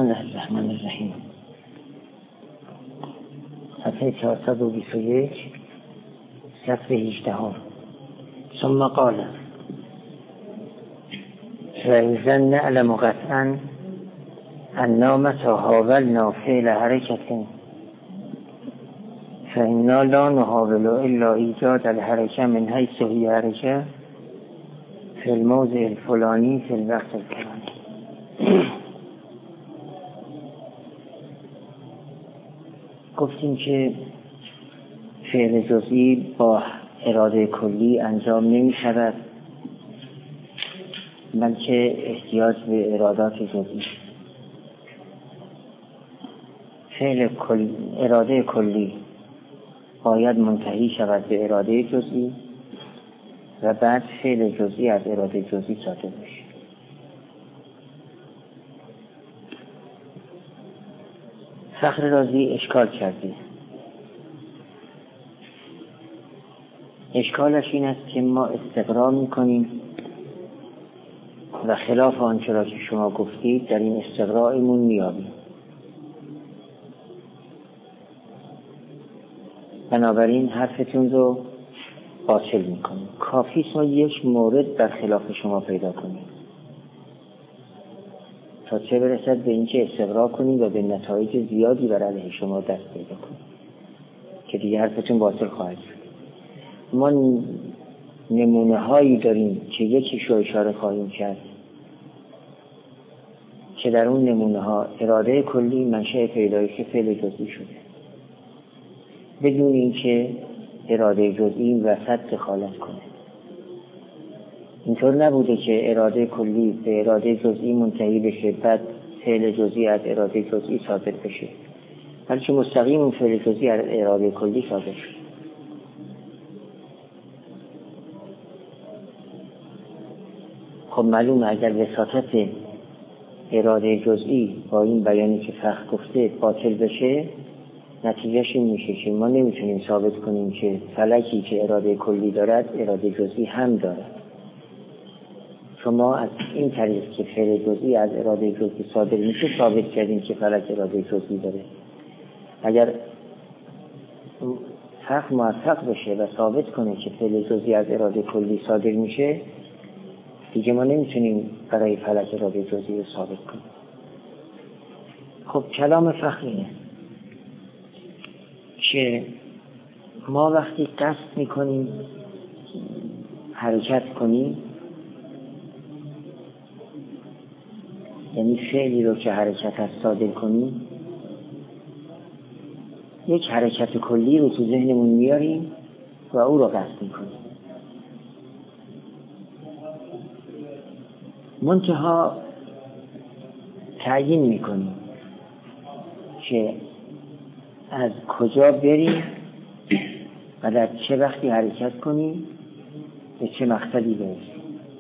بسم الله الرحمن الرحیم. صفحه 421 صفحه 18. ثم قال فإذا نعلم قطعا أننا متى حاولنا فعل حركة فإنا لا نحاول إلا إيجاد الحركة من حيث هي حركة في الموضع الفلاني في الوقت الفلاني. گفتیم که فعل جزئی با اراده کلی انجام نمی شود، بلکه احتیاج به ارادات جزئی. اراده کلی باید منتهی شود به اراده جزئی و بعد فعل جزئی از اراده جزئی صادر بشه. فخر رازی اشکال کرده. اشکالش این است که ما استقرا میکنیم و خلاف آنچه را که شما گفتید در این استقرایمون میابیم. بنابراین حرفتون رو باطل میکنیم. کافی است ما یک مورد در خلاف شما پیدا کنیم تا چه برسد به اینکه استقرا کنیم و به نتایج زیادی بر علیه شما دست پیدا کنیم که دیگه حرفتون باطل خواهد شد. ما نمونه هایی داریم که یکیش رو اشاره خواهیم کرد که در اون نمونه ها اراده کلی منشأ پیدایش فعل جزئی شده بدون اینکه اراده جزئی وسط دخالت کنه. اینطور نبوده که اراده کلی به اراده جزئی منتهی بشه بعد فعل جزئی از اراده جزئی ثابت بشه، بلکه مستقیم اون فعل جزئی از اراده کلی ثابت شد. خب معلومه اگر وساطت اراده جزئی با این بیانی که فخر گفته باطل بشه، نتیجهش این میشه که ما نمیتونیم ثابت کنیم که فلکی که اراده کلی دارد اراده جزئی هم دارد. شما از این طریق که فعل جزئی از اراده جزئی صادر میشه ثابت کردیم که فلک اراده جزئی داره. اگر فخر موفق بشه و ثابت کنه که فعل جزئی از اراده کلی صادر میشه، دیگه ما نمیتونیم برای فلک اراده جزئی رو ثابت کنیم. خب کلام فخر اینه که ما وقتی قصد میکنیم حرکت کنیم، یعنی فعلی رو که حرکت هست صادر کنیم، یک حرکت کلی رو تو ذهنمون میاریم و او رو قصد میکنیم. منتها تعیین میکنیم که از کجا بریم و در چه وقتی حرکت کنیم به چه مقصدی برسیم.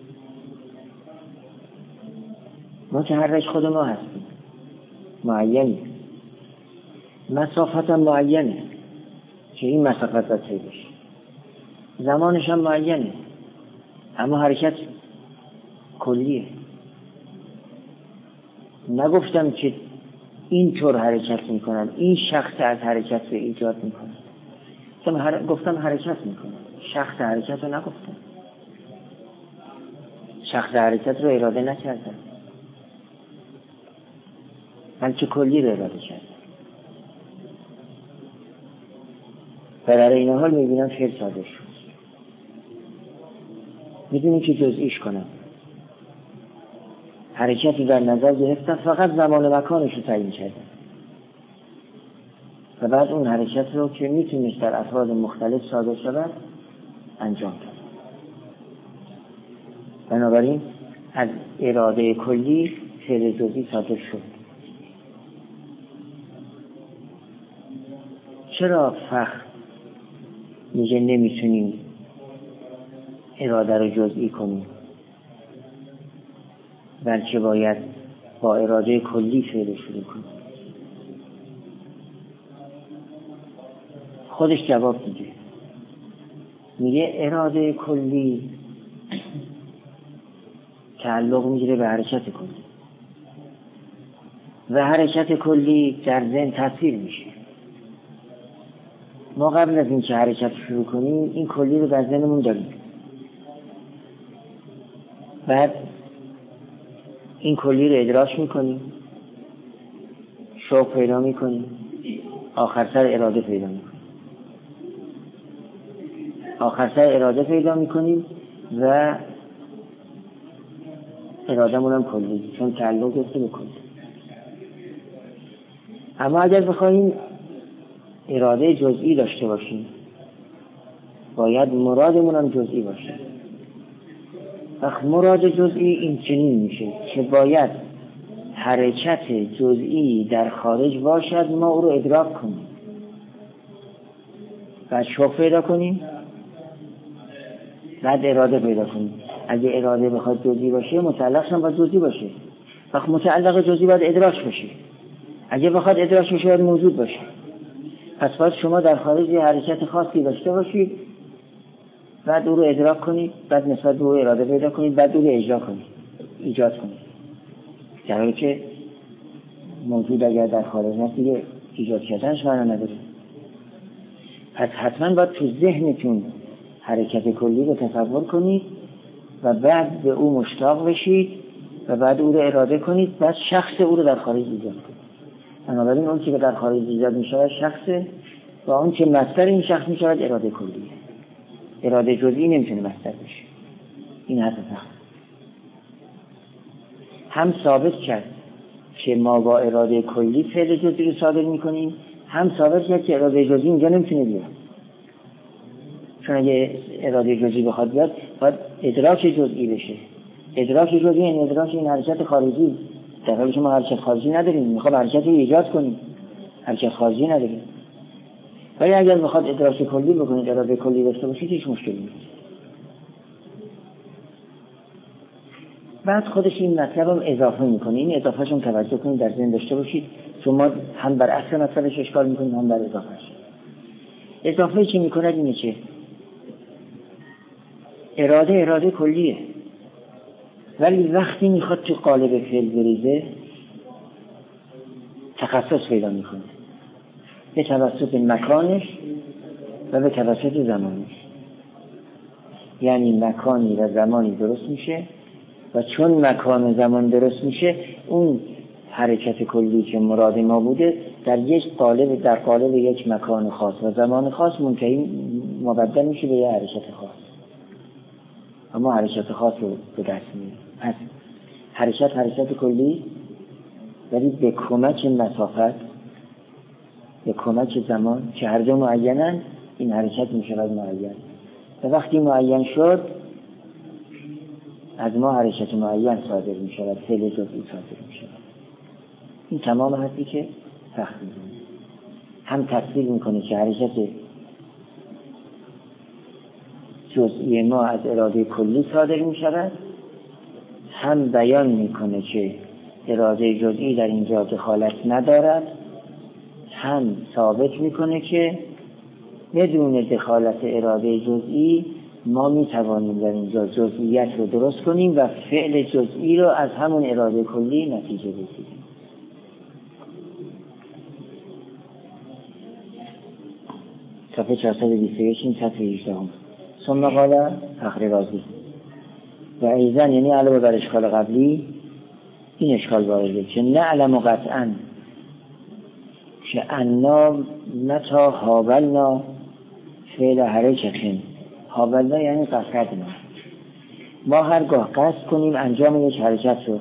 متحرک خود ما هستیم، معینی، مسافت هم معینه که این مسافت باید طی بشه، زمانش هم معینه، اما حرکت کلیه. نگفتم که اینطور حرکت میکنم، این شخص از حرکت رو ایجاد میکنم، گفتم حرکت میکنم، شخص حرکت رو نگفتم، شخص حرکت رو اراده نکردم، بلکه کلی رو اراده کردم. و در این حال میبینم فعل صادر شد، میدونی که جزئیش کنم، حرکتی در نظر گرفتم، فقط زمان و مکانش رو تعیین کردم و بعد اون حرکت رو که میتونست در افراد مختلف صادر شود انجام داد. بنابراین از اراده کلی فعل جزئی صادر شد. چرا فخر میگه نمیتونیم اراده رو جزئی کنیم، بلکه باید با اراده کلی فعل شروع کنیم؟ خودش جواب میگه اراده کلی تعلق میگیره به حرکت کلی و حرکت کلی در ذهن تاثیر میشه. ما قبل از این که حرکت شروع کنیم این کلی رو در ذهنمون داریم، بعد این کلی رو ادراک میکنیم، شوق پیدا میکنیم، آخر سر اراده پیدا میکنیم و اراده‌مون هم کلی، چون تعلق داشته به کلی. اما اگر بخوایم اراده جزئی داشته باشیم باید مرادمون هم جزئی باشه. وقت مراد جزئی این چنین میشه که باید حرکت جزئی در خارج باشد، ما او رو ادراک کنیم، بعد شوق پیدا کنیم، بعد اراده پیدا کنیم. اگه اراده بخواد جزئی باشه متعلقش هم باید جزئی باشه. وقت متعلق جزئی باید ادراک باشه، اگه بخواد ادراک بشه باید موجود باشه. پس باید شما در خارج یه حرکت خاصی داشته باشید، بعد او رو ادراک کنید، بعد نسبت به او اراده پیدا کنید، بعد او رو ایجاد کنید. در حالی که موجود اگر در خارج هست دیگه ایجاد کردنش معنا نداره. پس حتما باید تو ذهنتون حرکت کلی رو تصور کنید و بعد به او مشتاق بشید و بعد او رو اراده کنید، بعد شخص او رو در خارج ایجاد کنید. بنابراین اون که در خارج ایجاد می شود شخصه و اون که مصدر این شخص می شود اراده کلیه. اراده جزئی نمیتونه مصدر بشه. این حرف فقط هم ثابت کرد که ما با اراده کلی فعل جزئی رو صادر میکنیم، هم ثابت کرد که اراده جزئی اینجا نمیتونه بیاد. چون اگه اراده جزئی بخواد بیاد باید ادراک جزئی بشه. ادراک جزئی یعنی ادراک این حرکت خارجی، در حالی که ما حرکت خارجی نداریم، میخوام حرکت رو ایجاد کنیم، حرکت خارجی نداریم. ولی اگر میخواد ادراک کلی بکنید، اراده کلی داشته باشید، هیچ مشکلی نیست. بعد خودش این مطلب هم اضافه میکنه. این اضافهشون توجه کنید، در ذهن داشته باشید، چون ما هم بر اصل مطلبش اشکال میکنیم هم بر اضافهش. اضافه‌ای که میکنه اینه که اراده کلیه، ولی وقتی میخواد تو قالب فعل بریزه تخصص پیدا میکنه، به توسط مکانش و به توسط زمانش. یعنی مکانی و زمانی درست میشه و چون مکان و زمان درست میشه اون حرکت کلی که مراد ما بوده در یک قالب، در قالب یک مکان خاص و زمان خاص منتهی مبدل میشه به یه حرکت خاص. اما حرکت خاص رو به دست میاره. پس حرکت کلی، ولی به کمک مسافت، به کمک زمان که هر دو معینن، این حرکت میشود معین. و وقتی معین شد از ما حرکت معین صادر میشود، فعل جزئی صادر میشود. این تمام حرفی که سخت میکنه. هم تفصیل میکنه که حرکت جزئی ما از اراده کلی صادر میشود، هم بیان میکنه که اراده جزئی در اینجا دخالت ندارد، هم ثابت میکنه که بدون دخالت اراده جزئی ما میتوانیم در اینجا جزئیت رو درست کنیم و فعل جزئی رو از همون اراده کلی نتیجه بگیریم. صفحه 421 این صفحه 18 ثم قال فخر رازی و ایضا، یعنی علاوه بر اشکال قبلی این اشکال وارده که نعلم قطعا که انا متا حاولنا فعل حرکتین، حاولنا یعنی قصدنا، ما هرگاه قصد کنیم انجام یک حرکت رو،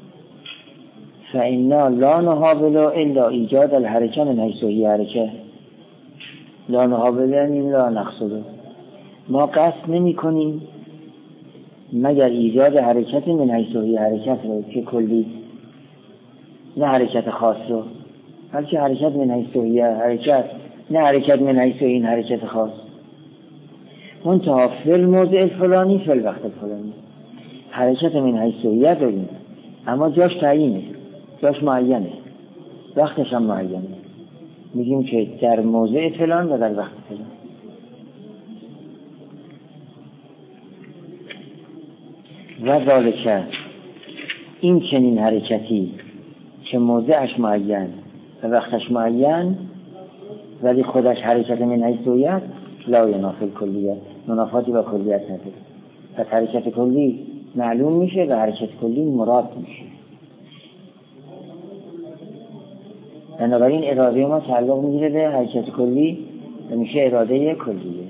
فانا لا نحاول الا ایجاد الحرکه من حیث هی حرکه، لا نحاول یعنی لا نقصد، ما قصد نمی کنیم مگر ایجاد حرکت من حیث هی حرکت رو که کلی، نه حرکت خاص رو، بلکه حرکت من حیث هی حرکت، نه حرکت من حیث این حرکت خاص. منتها فی الموضع الفلانی فی الوقت الفلانی، حرکت من حیث هی داریم اما جاش تعیینه، جاش معینه، وقتش هم معینه. میگیم که در موضع فلان و در وقت فلان. و ذالک، این چنین حرکتی که موضعش معین و وقتش معین ولی خودش حرکت من حیثیت لا ینافی کلیت، منافاتی با کلیت نداره. پس حرکت کلی معلوم میشه و حرکت کلی مراد میشه. بنابراین اراده ما تعلق میگیره به حرکت کلی و میشه اراده کلیه.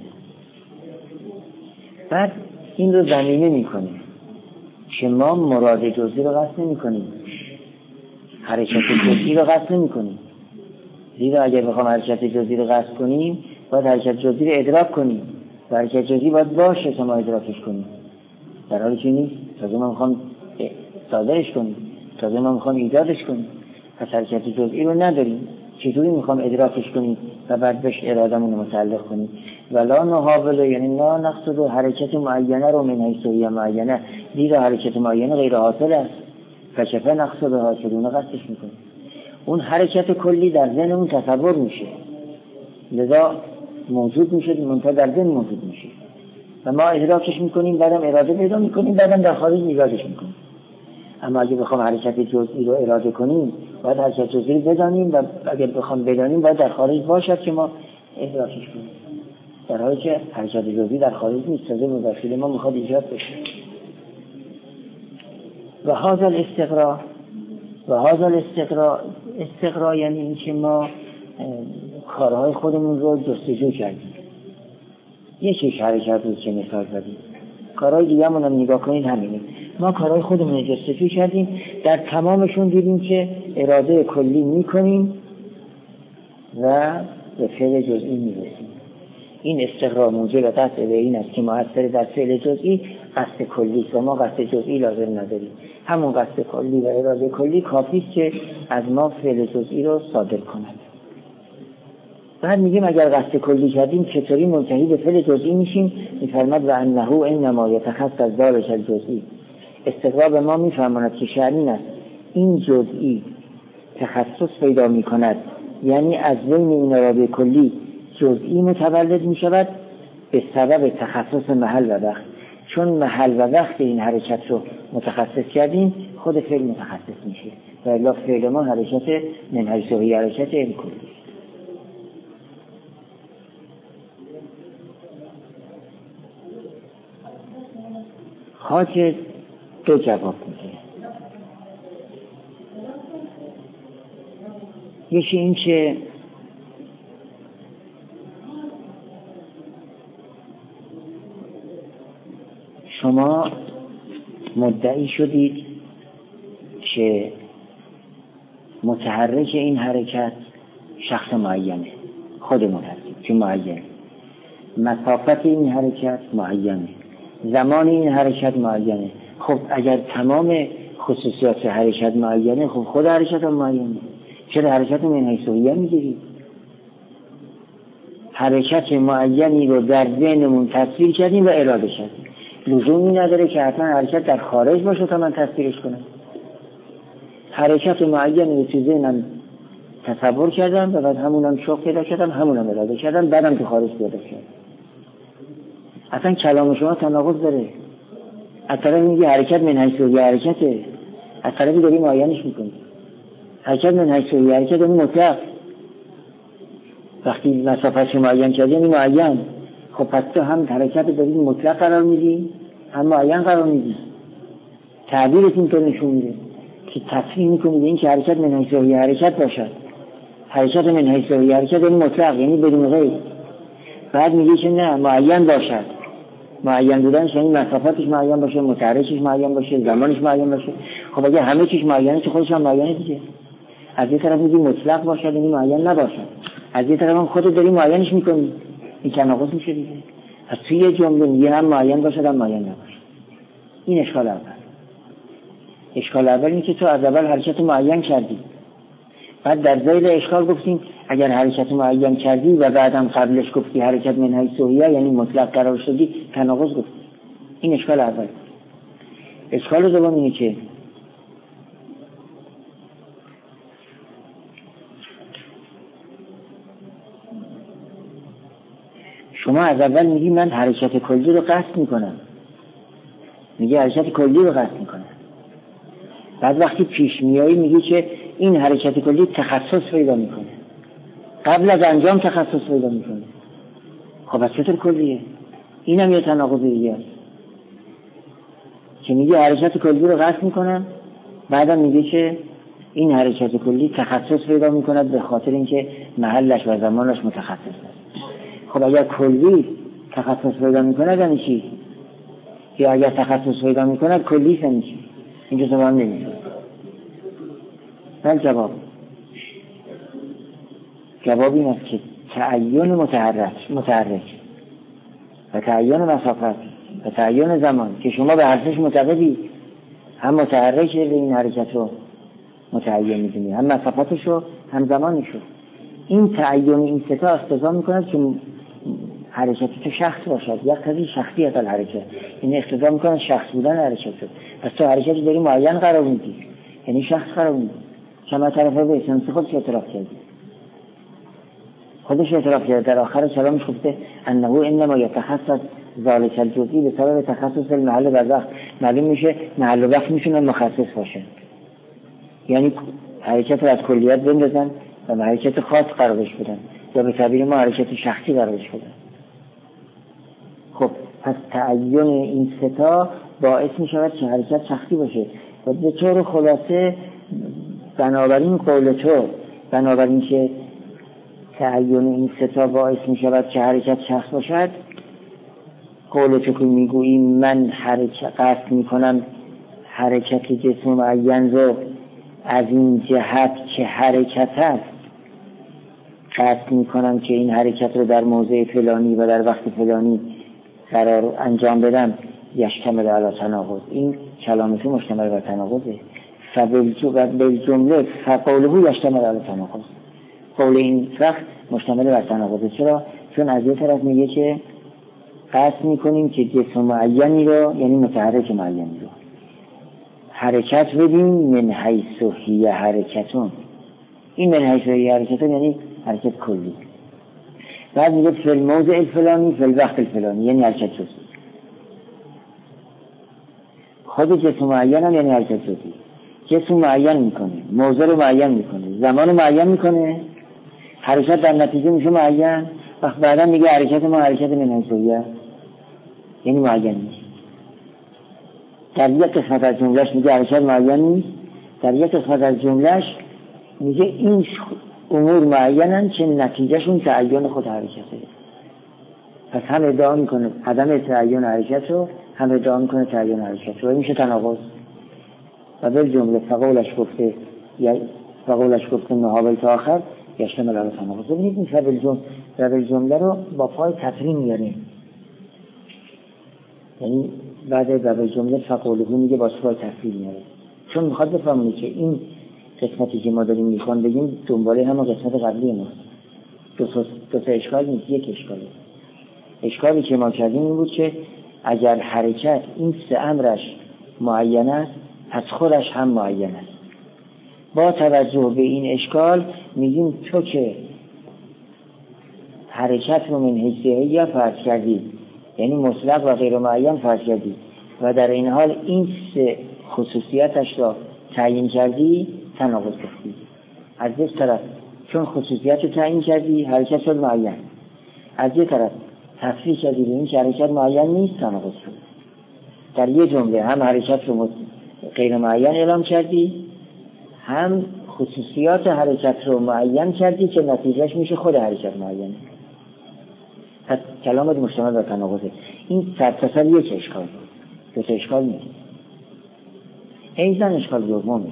بعد این رو ضمیمه میکنه که ما مراد جزئی رو قصد نمیکنیم، حرکت جزئی رو قصد نمیکنیم. زیرا اگر بخوام حرکت جزئی رو قصد کنیم باید حرکت جزئی رو ادراک کنیم و حرکت جزئی باید باشه تا ما ادراکش کنیم، در حالی که نیست. تازه ما میخوام صادرش کنیم، تازه ما میخوام ایجادش کنیم. پس حرکت جزئی رو نداریم، چطوری میخوام ادراکش کنیم و بعد بهش ارادمون رو متعلق کنیم؟ ولا نحاول، یعنی لا نقصد حرکت معینه رو من حیثیه معینه، زیرا حرکت معینه غیر حاصل است. فشفه نقصد حاصلونه قصدش میکنیم. اون حرکت کلی در ذهن اون تصور میشه، لذا موجود میشه، منتها در ذهن موجود میشه و ما ادراکش میکنیم، بعدم اراده پیدا میکنیم، بعدم در خارج ایجادش میکنیم. اما اگه بخوام حرکت جزئی رو اراده کنیم باید حرکت جزئی رو بدانیم و اگر بخوام بدانیم باید در خارج باشد که ما ادراکش کنیم، در حالی که حرکت جزئی در خارج نیست، تازه مداخل ما میخواد ایجاد بشه. و هذا الاستقرا یعنی این که ما کارهای خودمون رو جستجو کردیم. یکیش حرکت بود که مثال زدیم، کارهای دیگه همون هم نگاه کنید همینه. ما کارهای خودمون رو جستجو کردیم، در تمامشون دیدیم که اراده کلی میکنیم و به فعل جزئی میرسیم. این استقرار موجب قصد به این است که مؤثر در فعل جزئی قصد کلی و ما قصد جزئی لازم نداریم. همون قصد کلی و اراده کلی کافی است که از ما فعل جزئی رو صادر کند. بعد میگیم اگر قصد کلی کردیم چطوری منتهی به فعل جزئی میشیم؟ میفرماد و انه انما یتخصص ذلک الجزئی. استقرار به ما میفرماند که شأن است این جزئی تخصص پیدا میکند، یعنی از بین این اراده کلی جزئی متولد میشود به سبب تخصص محل و وقت. چون محل و وقت این حرکت رو متخصص کردیم خود فعل متخصص میشه و الا فعل ما حرکت من حیثیه، حرکت این کلی. خاک دو جواب میده. یکی این که شما مدعی شدید که متحرک این حرکت شخص معینه، خودمون هستیم که معین، مسافت این حرکت معینه، زمان این حرکت معینه. خب اگر تمام خصوصیات حرکت معینه، خب خود حرکت هم معینه، چرا حرکت من حیثیه میگیرید؟ حرکت معینی رو در ذهنمون تصویر کردیم و اراده کردیم. لزومی نداره که حتما حرکت در خارج باشه تا من تصویرش کنم. حرکت معینی رو تو ذهنم تصور کردم و بعد همونم شوق پیدا کردم، همونم اراده کردم، بعدم تو خارج پیدا کردم. اصلا کلام شما تناقض داره. از طرف میگه حرکت من حیثیه حرکته، از طرفی داری معینش میکنی. حرکت من حیثیه حرکت یعنی مطلق. وقتی مسافت معین کردی یعنی معین. خب پس تو هم حرکت داری مطلق قرار میدی هم معین قرار میدی. تعبیرت این طور نشون میده که تصریح میکنی به این که حرکت من حیثیه حرکت باشد. حرکت من حیثیه حرکت یعنی مطلق، یعنی بدون غیر. بعد میگه که نه معین باشد. معین بودنش یعنی مسافتش معین باشه، متحرکش معین باشه، زمانش معین باشه. خب اگه همه چیز معینه که خودش هم معینه دیگه. از یه طرف میگی مطلق باشد یعنی معین نباشد، از یه طرف هم خودت داری معینش میکنی، این تناقض میشه دیگه. از توی یه جمله میگه هم معین باشد هم معین نباشد. این اشکال اول. اشکال اول اینه که تو از اول حرکت معین کردی، بعد در ذیل اشکال گفتیم اگر حرکت معین کردی و بعدم قبلش گفتی حرکت من حیثیه یعنی مطلق قرار شدی، تناقض گفتی. این اشکال اول. اشکال دوم اینه که شما از اول میگی من حرکت کلی رو قصد میکنم، میگی حرکت کلی رو قصد میکنم، بعد وقتی پیش میایی میگی که این حرکت کلی تخصص پیدا میکنه، قبل از انجام تخصص پیدا میکنه. خب از چطور کلیه؟ اینم یه تناقض دیگه است که میگه حرکت کلی رو قصد میکنم، بعدم میگه که این حرکت کلی تخصص پیدا میکند به خاطر اینکه محلش و زمانش متخصص است. خب اگر کلی تخصص پیدا میکند یعنی چی؟ یا اگر تخصص پیدا میکند کلی یعنی چی؟ اینجا زمان نمیشه. بل جواب این است که تعین متحرک و تعین مسافت و تعین زمان که شما به حرفش معتقدی، هم متحرک این حرکت رو متعین میدونی، هم مسافتش رو هم زمانش رو. این تعین این سه تا اقتضا میکنه که حرکت تو شخص باشد، یا قضیه شخصیت الحرکت، این اقتضا میکنه شخص بودن حرکت رو. پس تو حرکت داری معین قرار میدی، یعنی شخص قرار میدی. شما طرفه به شمس خودش اعتراف کردی، خودش اعتراف کرده در آخر کلامش گفته انه انما یتخصص ذلک الجزئی به سبب تخصص المحل و وقت. معلوم میشه محل و وقت میتونه مخصص باشه، یعنی حرکت رو از کلیت بندازن و حرکت خاص قرارش بدن، یا به تعبیر ما حرکت شخصی قرارش بدن. خب پس تعین این سه تا باعث میشود که حرکت شخصی باشه و به طور خلاصه بنابراین قول تو، بنابراین که تعین این سه تا باعث میشود که حرکت شخص باشد، قول تو که میگویی من حرکت قصد میکنم حرکت جسم معین رو از این جهت که حرکت است قصد میکنم که این حرکت رو در موضع فلانی و در وقت فلانی قرار انجام بدم، یشتمل علی تناقض. این کلامش مشتمل بر تناقضه. بالجمله فقوله یشتمل علی تناقض، قول این فقط مشتمل بر تناقضه. چرا؟ چون از یه طرف میگه که قصد میکنیم که جسم معینی رو، یعنی متحرک معینی رو حرکت بدیم من حیث هی حرکتون. این من حیث هی حرکتون یعنی حرکت کلی. بعد میگه فی الموضع الفلانی فی الوقت الفلانی، یعنی حرکت جزئی. خود جسم معین هم یعنی حرکت جزئی. جسم معین میکنه، موضع رو معین میکنه، زمان رو معین میکنه، حرکت در نتیجه میشه معین. وقت بعدا میگه حرکت ما حرکت من حیث هی، یعنی معین نیست. در یک قسمت از جملهش میگه حرکت معین نیست، در یک قسمت از جملهش میگه این امور معینن که نتیجهشون تعین خود حرکته. پس هم ادعا میکنه عدم تعین حرکت رو، هم ادعا میکنه تعین حرکت رو. این میشه تناقض. و به جمله فقولش گفته نهابل تا آخر یشتمل علی تناقض. ببینید این فقول جمله رو با پای تفریم میاره، یعنی بعد در جمله فقوله میگه با پای تفریم میاره، چون میخواد بفهمونه که این قسمتی که ما داریم میخوان بگیم دنباله همه قسمت قبلی ما. دو تا اشکال نیست، یک اشکاله. اشکالی که ما کردیم این بود که اگر حرکت این سه امرش معین است، پس خودش هم معین است. با توجه به این اشکال میگیم تو که حرکت رو من حیث هی فرض کردی، یعنی مطلق و غیر معین فرض کردی و در این حال این سه خصوصیتش را تعیین کردی، تناقض گفتی. از یک طرف چون خصوصیت رو تعیین کردی حرکت شد معین، از یک طرف تصریح کردی به این که حرکت معین نیست، تناقض شد. در یک جمله هم حرکت رو غیر معین اعلام کردی، هم خصوصیات حرکت رو معین کردی که نتیجهش میشه خود حرکت معین. پس کلامت مشتمل بر تناقضه. این سرتاسر یک اشکال، دو تا اشکال نیست. ایضاً اشکال دومه.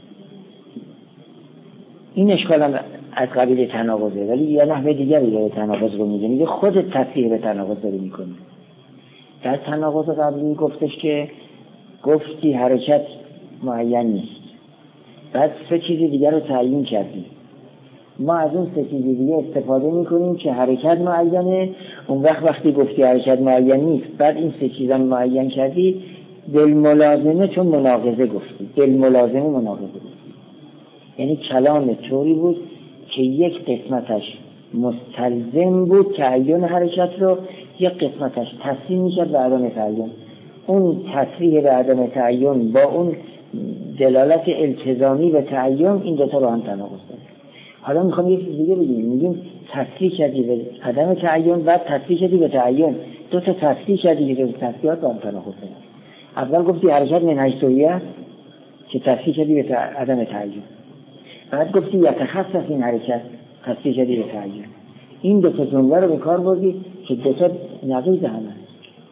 این اشکال هم از قبیل تناقضه، ولی یه نحوه دیگری داره تناقض رو میگه. میگه خود تصحیح به تناقض داری میکنی. در تناقض قبلی گفتش که گفتی حرکت معین نیست، بعد سه چیز دیگر رو تعیین کردی. ما از اون سه چیز دیگه استفاده میکنیم که حرکت معینه. اون وقتی گفتی حرکت معین نیست، بعد این سه چیز هم معین کردی، بالملازمه چون مناقضه گفتی، بالملازمه مناقضه گفتی. یعنی کلام طوری بود که یک قسمتش مستلزم بود تعیین حرکت رو، یک قسمتش تصریح میشد به عدم تعیین. اون تصریح به عدم تعیین با اون دلالت التزامی به تعین، این دوتا با هم تناقض داره. حالا میخوام یه چیز دیگه بگیم، میگیم تصریح کردی به عدم تعین، بعد تصریح کردی به تعین، دو تا تصریح کردی که تصریحات با هم تناقض داره. اول گفتی حرکت منهج‌سویه که تصریح کردی به عدم تعین، بعد گفتی یتخصص این حرکت، تصریح کردی به تعین. این دو تا جمله رو به کار بردی که دو تا نقیض هم هست.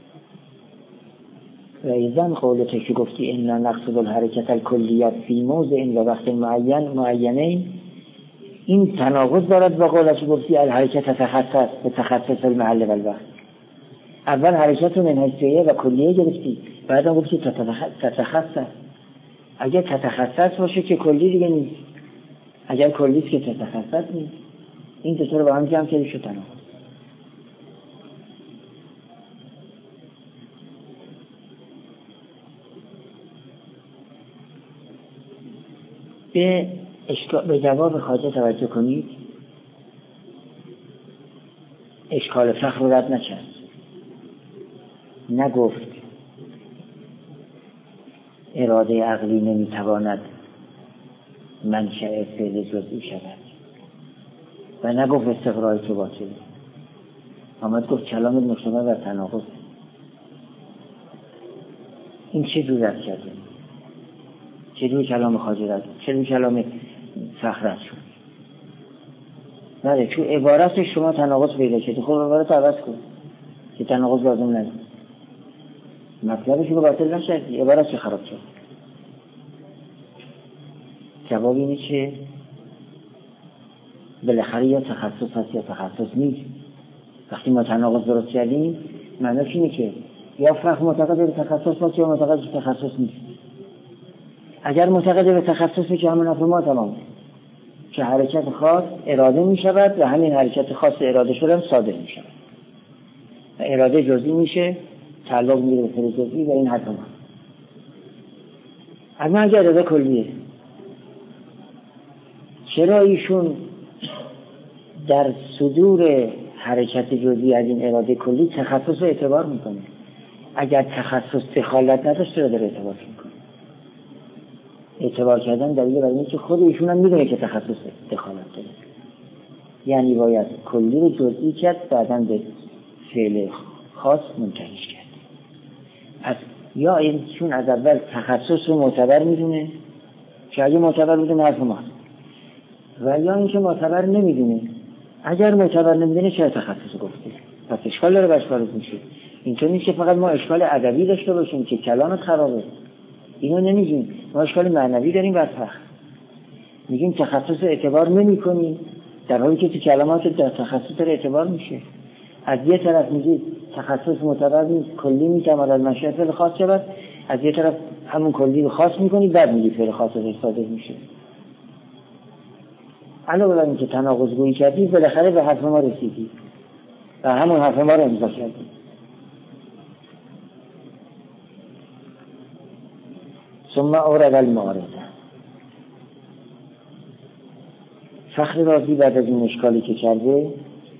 و ایضاً قولت که گفتی انا نقصد الحرکت الکلیت فی موضع و وقت معینین، این تناقض دارد با قولت که گفتی الحرکت تتخصص به تخصص المحل و الوقت. اول حرکت منهج‌سویه و کلیه گرفتی، بعدم گفتی تتخصص. اگر تتخصص باشه که کلی دیگه نیست، اگر کلیست که تتخصص نیست. این دو تا رو با هم جمع کردی شد تناقض. به جواب خواجه توجه کنید. اشکال فخر رو رد نکرد، نگفت اراده عقلی نمیتواند منشأ فعل جزئی شود و نگفت استقرار تو باطل. آمد گفت کلام مشتمل بر تناقض. این چه جور رد کرده؟ چه جور کلام خواجه رد؟ چه جور کلام فخر رد شد؟ بله، چون عبارت شما تناقض پیدا شده، خب عبارت عوض کن که تناقض لازم نداره. مطلبش رو باطل نشدی، عبارت چه خراب شد؟ جواب اینه که بالاخره یا تخصص هست یا تخصص نیست. وقتی ما تناقض درست کردیم معنیش اینه که یا فقط معتقد به تخصص هست یا معتقد به تخصص نیست. اگر معتقد به تخصصی که همون حرف ما تمام که حرکت خاص اراده می شود و همین حرکت خاص اراده شده هم صادر می شود و اراده جزئی میشه، تعلق میگیره به فعل جزئی و این حرف ما. اما اگر اراده کلیه، چرا ایشون در صدور حرکت جزئی از این اراده کلی تخصص رو اعتبار میکنه؟ اگر تخصص دخالت نداشت رو داره اعتبار میکنه. اعتبار کردن دلیل بر اینه که خود ایشون هم میدونه که تخصص دخالت داره، یعنی باید کلی رو جزئی کرد بعداً به فعل خاص منتهیش کرد. پس یا ایشون از اول تخصص رو معتبر میدونه که اگه معتبر بودن حرف ماست، و یا اینکه معتبر نمیدونه. اگر معتبر نمیدونه چرا تخصص گفته؟ پس اشکال داره، باش وارد میشه. اینطور نیست که فقط ما اشکال ادبی داشته باشیم که کلامت خرابه، اینو نمیگیم. ما اشکال معنوی داریم بر فخر. میگیم تخصص اعتبار نمی‌کنی در حالی که تو کلمات در تخصص اعتبار میشه. از یه طرف میگی تخصص معتبر نیست، کلی میتواند از منشأ فعل خاص شود، از یه طرف همون کلی رو خاص میکنی، بعد میگی فعل خاص صادر میشه. علاوه بر اینکه تناقض گویی کردی، بالاخره به حرف ما رسیدی و همون حرف ما رو امضا کردی. ثم اورد المعارضه. فخر رازی بعد از این اشکالی که کرده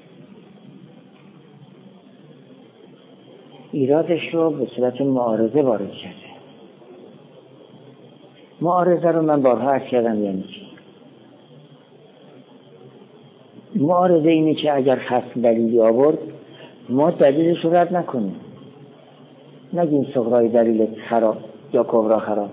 ایرادش رو به صورت معارضه وارد کرده. معارضه رو من بارها عرض کردم، یعنی چی؟ معارضه اینه که اگر خصم دلیلی آورد ما دلیلش رو رد نکنیم، نگیم صغرای دلیل خراب یا کبرا خراب،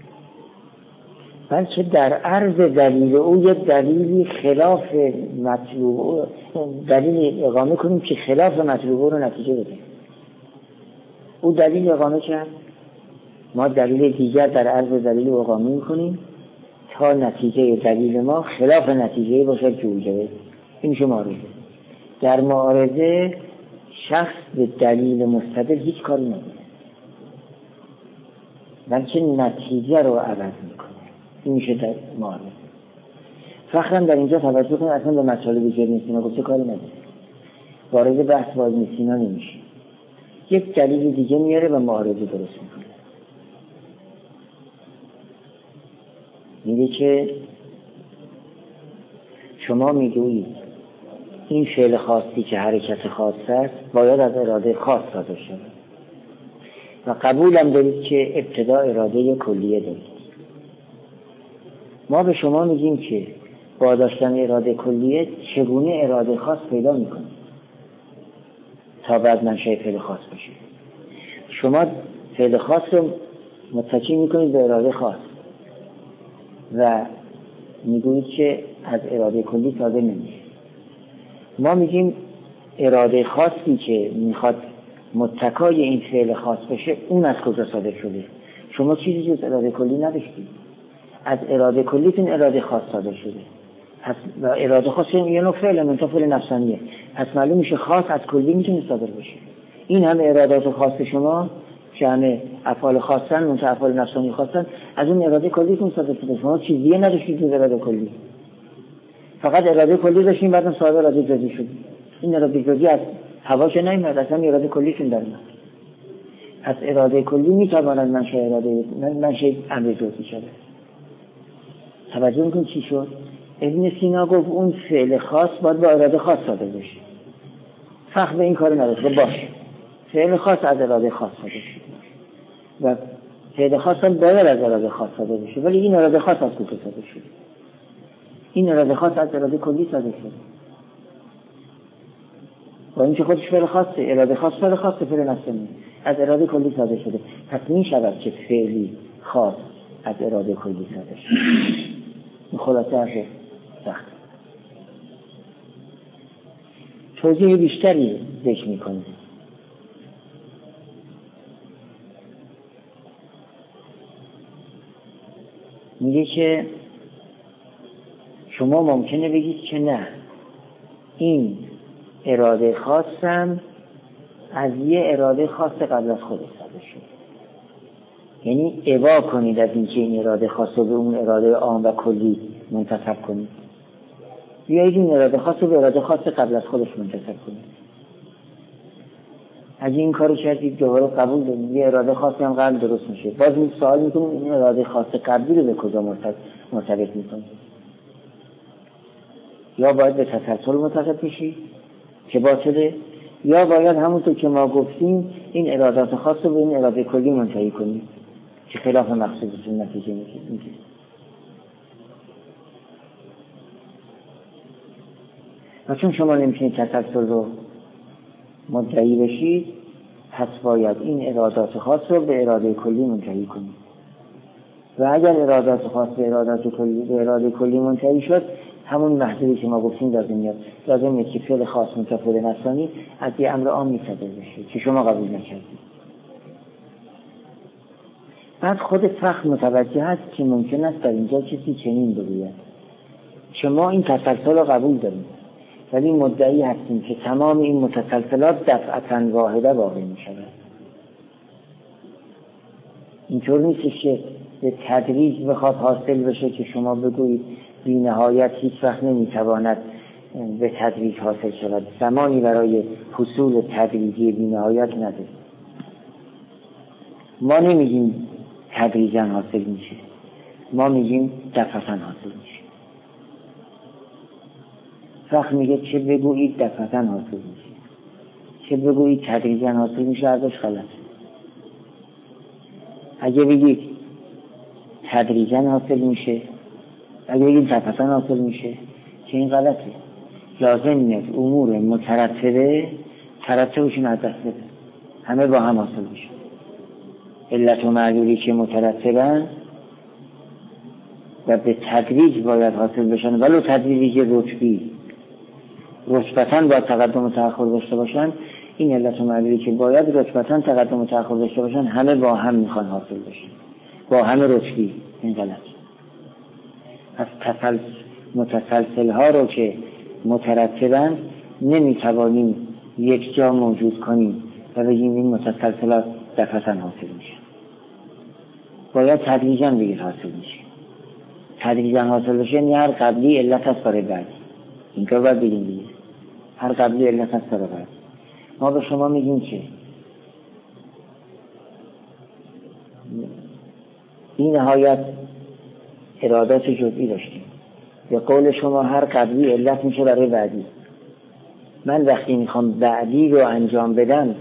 بلکه در عرض دلیل او یه دلیلی خلاف مطلوب دلیل اقامه کنیم که خلاف مطلوب رو نتیجه بده. او دلیل اقامه کرد، ما دلیل دیگر در عرض دلیل اقامه میکنیم تا نتیجه دلیل ما خلاف نتیجه باشه که اوجه. این میشه معارضه. در معارضه شخص به دلیل مستدل هیچ کاری نداره، بلکه نتیجه رو عوض میکنه. این میشه در معارضه. فخرم در اینجا توجه کنه، اصلا به مطالب ابن سینا گفته کاری نداره، وارد بحث با ابن سینا نمیشه، یک دلیل دیگه میاره و معارضه درست میکنه. میگه که شما میگویید این فعل خاصی که حرکت خاص است باید از اراده خاص صادر شود و قبولم دارید که ابتدا اراده کلیه دارید. ما به شما میگیم که با داشتن اراده کلیه چگونه اراده خاص پیدا میکنید تا بعد منشأ فعل خاص بشه. شما فعل خاص رو متکی میکنید به اراده خاص و میگویید که از اراده کلی صادر نمیشه. ما میگیم اراده خاصی که میخواد متکای این فعل خاص بشه اون از کجا صادر شده؟ شما چیزی جز اراده کلی نداشتید. از اراده کلیتون اراده خاص صادر شده. پس اراده خاص یه نوع فعل منتها فعل نفسانیه. پس معلوم میشه خاص از کلی میتونه صادر بشه. این همه ارادات خاص شما که همه افعال خاصن منتها افعال نفسانی خاصن از اون اراده کلیتون صادر شده. شما چیزی نداشتید جز اراده کلی. فقط اراده کلی داشتین بعدم صاحب اراده جزئی شد. این اراده جزئی از هوا که نمیاد، اصلا اراده کلیشون در میاد. از اراده کلی میتواند منشأ امر جزئی شده. توجه میکنید چی شد؟ ابن سینا گفت اون فعل خاص باید با اراده خاص صادر بشه. فقط به این کار نداره باشه. فعل خاص از اراده خاص صادر شده و فعل خاص هم باید از اراده خاص صادر بشه. ولی این اراده خاص از کجا صادر شده؟ این اراده خاص از اراده کلی صادر شده. با اینکه خودش فعل خاصه، اراده خاص فعل خاصه، فعل نفسانی از اراده کلی صادر شده. پس می شود که فعلی خاص از اراده کلی صادر شده. این خلاصه حرف سخت. توضیح بیشتری ذکر می‌کنیم. میگه که شما ممکنه بگید که نه، این اراده خاصم از یه اراده خاص قبل از خودش صادر شد. یعنی ابا کنید از اینکه این اراده خاص رو به اون اراده عام و کلی منتسب کنید. بیایید این اراده خاص رو به اراده خاص قبل از خودش منتسب کنید. اگه این کارو کردید دوباره قبول دارید، یه اراده خاصی هم قبل درست میشه. باز این سوال میکنم این اراده خاص قبلی رو به کجا مرتبط میکنید؟ یا باید به تسلسل مرتبط میشید که باطله، یا باید همونطور که ما گفتیم این ارادات خاص رو به این اراده کلی منتهی کنید که خلاف مقصودتون نتیجه میگیره. و چون شما نمیتونید تسلسل رو مدعی بشید، پس باید این ارادات خاص رو به اراده کلی منتهی کنید. و اگر ارادات خاص به اراده کلی منتهی شد، همون محدودی که ما گفتیم لازم که فعل خاص متفاوت نفسانی از یه امر عام صادر بشه که شما قبول نکردید. بعد خود فقه متوجه هست که ممکن است در اینجا کسی چنین بگوید که ما این تسلسل رو قبول داریم ولی مدعی هستیم که تمام این متسلسلات دفعتاً واحده واقع می شود. اینطور نیست که به تدریج بخواد حاصل بشه که شما بگویید بی نهایت هیچ وقت نمیتواند به تدریج حاصل شود. زمانی برای حصول تدریجی بی نهایت نداره. ما نمیگیم تدریجاً حاصل میشه، ما میگیم دفعتاً حاصل میشه. فقط میگه چه بگویید دفعتاً حاصل میشه، چه بگویید تدریجاً حاصل میشه، ازش غلط. اگه بگید تدریجاً حاصل میشه، اگه بگید دفعتاً حاصل میشه، که این غلطه. لازم نیست امور مترتبه ترتبشون از دست بده، همه با هم حاصل میشه. علت و معلولی که مترتبن و به تدریج باید حاصل بشن، ولو تدریجی رتبی رتبتاً باید تقدم و تأخر داشته باشن، این علت و معلولی که باید رتبتاً تقدم و تأخر داشته باشن همه با هم میخوان حاصل بشن، با همه رتبی. این غلط. از متسلسل ها رو که مترتبن نمیتوانیم یک جا موجود کنیم و بگیم این متسلسلات دفعتاً حاصل میشه. باید تدریجاً بگید حاصل میشه. تدریجاً حاصل بشه یعنی هر قبلی علت است برای بعدی. اینطور باید بگیم دیگه. هر قبلی علت است برای بعدی. ما به شما میگیم که این نهایت ارادات جزئی داشتیم. به قول شما هر قبلی علت میشه برای بعدی. من وقتی میخوام بعدی رو انجام بدم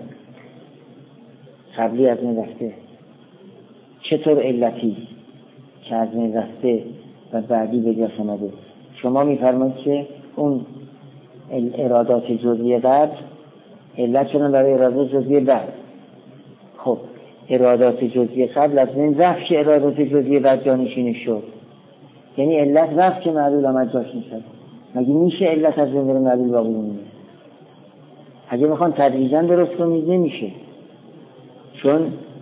قبلی از من رفته، چطور علتی که از من رفته و بعدی به دست آمده. شما میفرمایید که اون ارادات جزئی قبل علت شدن برای ارادات جزئی بعد. خب ارادات جزئی قبل از این رفت که ارادات جزئی بعد جانشین شد، یعنی علت رفت که معلول آمد جاش نشد. مگه میشه علت از بین بره معلول باقی بمونه؟ اگه بخوان تدریجاً درست کنید نمیشه، چون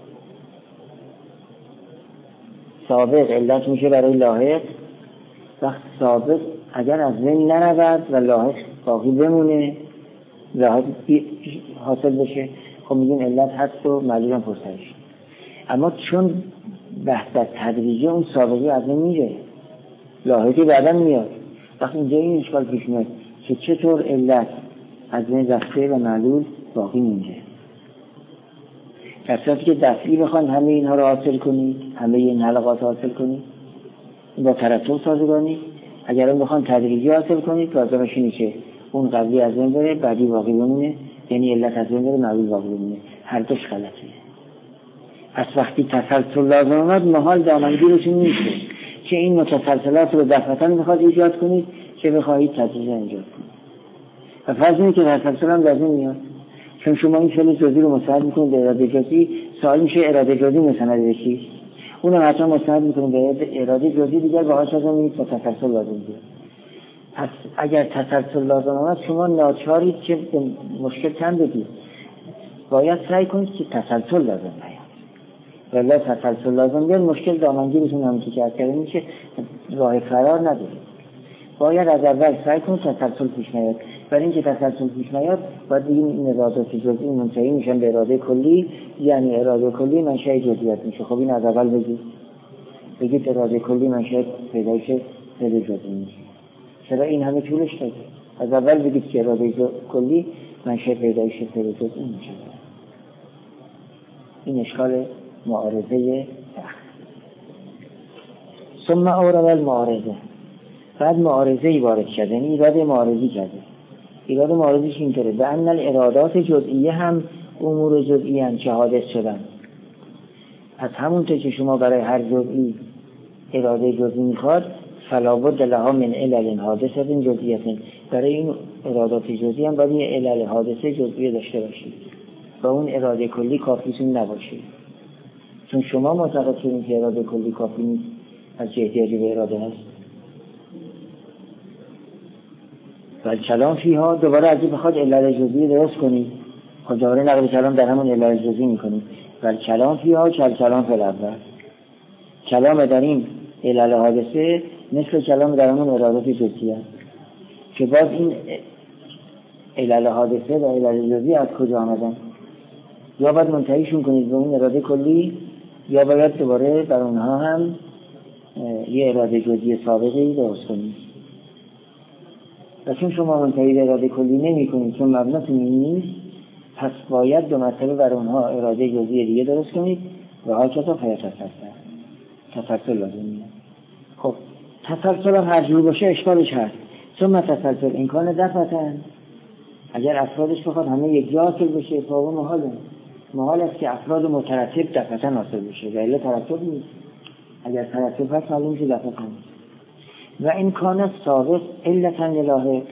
سابق علت میشه برای لاحق. وقت سابق اگر از بین نرود و لاحق باقی بمونه، لاحق حاصل بشه، خب میگیم علت هست و معلول هم پرسرش. اما چون بحث از تدریجه اون سابقی از بین میره، لاحقی بعداً میاد. وقتی اینجا این اشکال پیش میاد که چطور علت از بین رفته و معلول باقی میمونه. در صورتی که دفعی بخوان همه اینها رو حاصل کنید، همه این حلقات حاصل کنید، با ترتب سازگانی. اگر اون بخوان تدریجی حاصل کنید، لازمش اینه که اون قبلی از بین بره، بعدی باقی بمونه، یعنی علت از بین بره، معلول باقی بمونه. هر دوش غلطه. از وقتی تسلسل لازم اومد، محال دامنگیرشون میشه که این متسلسلات رو دفعتاً بخواد ایجاد کنید که بخواهید تدریجی ایجاد کنید. و فرض اینه که تسلسل هم لازم میاد، چون شما این فعل جزئی رو مستند میکنید به اراده جزئی، سوال میشه اراده جزئی مستند به چیست؟ اونم حتما مستند میکنید به اراده جزئی دیگر، باهاش لازم میگید تا تسلسل لازم میاد. پس اگر تسلسل لازم آمد، شما ناچارید که مشکل کم بدید، باید سعی کنید که تسلسل لازم نیاد. ولی تسلسل لازم بیاد، مشکل دامنگیرتون همونطور که عرض کردم میشه، راه فرار ندارید. باید از اول سعی کنید تسلسل پیش نیاد. برای اینکه تسلسل پیش نیاد، باید بگیم این ارادات جزئی منتهی میشن به اراده کلی، یعنی اراده کلی منشأ جزئیات میشه. خب این از اول بگید اراده کلی منشأ پیدایش فعل جزئی میشه. چرا این همه طولش داده؟ از اول بگید که اراده کلی منشأ پیدایش فعل جزئی میشه. این اشکال معارضه ثم اورد المعارضه. بعد معارضه‌ای وارد شده، یعنی ایراد معارضی کرده. ایراد معارضیش اینطوره: به ان الارادات جزئیه هم امور جزئی هم که حادث شدن. پس همونطور که شما برای هر جزئی اراده جزئی میخواد، فلا بد لها من علل حادثه جزئیه. برای این ارادات جزئی هم باید یه علل حادثه جزئی داشته باشید و اون اراده کلی کافیتون نباشه، چون شما معتقد شدید که اراده کلی کافی نیست، از چه احتیاجی به اراده هست؟ و کلام فیها، دوباره اگه بخواد علل جزئی درست کنید، خب دوباره نقل کلام در همون علل جزئی میکنید. و کلام فیها کلام فی الاول. کلام در این علل حادثه مثل کلام در همون ارادات جزئی است که باز این علل حادثه و علل جزئی از کجا آمدن؟ یا باید منتهیشون کنید به اون اراده کلی، یا باید دوباره بر اونها هم یه اراده جزئی سابقی درست کنید. و چون شما منتهی به اراده کلی نمی کنید، چون مبناتون نیست، پس باید دو مرتبه بر اونها اراده جزئی دیگه درست کنید و ها کتا تسلسل لازم میاد. خب تسلسل هم هر جور باشه اشکالش هست. ثم تسلسل امکان دفعتن، اگر افرادش بخواد همه یک جا حاصل بشه، فاقه محال است که افراد مترتب دفعتن حاصل بشه، ولی ترتب نیست. اگر ترتب هست معلوم میشه دفعتن. و این کان سابق علتاً للاحق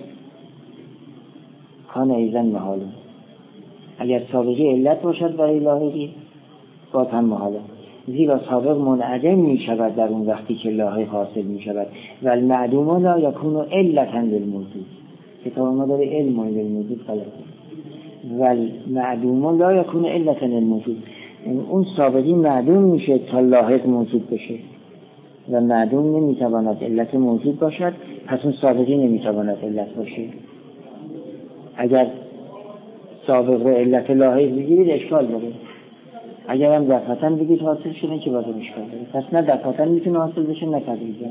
کان ایزن محاله. اگر سابقی علت باشد برای لاحقی، باز هم محاله، زیرا سابق منعدم می شود در اون وقتی که لاحق حاصل می شود. و المعدوم لا یکون علتاً للموجود. کتاب ما داره علم للموجود غلطه. و المعدوم لا یکون علتاً للموجود. اون سابقی معدوم میشه تا لاحق موجود بشه و معدوم نمیتواند علت موجود باشد، پس اون سابقی نمیتواند علت باشه. اگر سابق رو علت لاحق بگیرید اشکال داره، اگر هم دفعتاً بگید حاصل شده که بازم اشکال داره. پس نه دفعتاً میتونه حاصل بشه نه تدریجاً.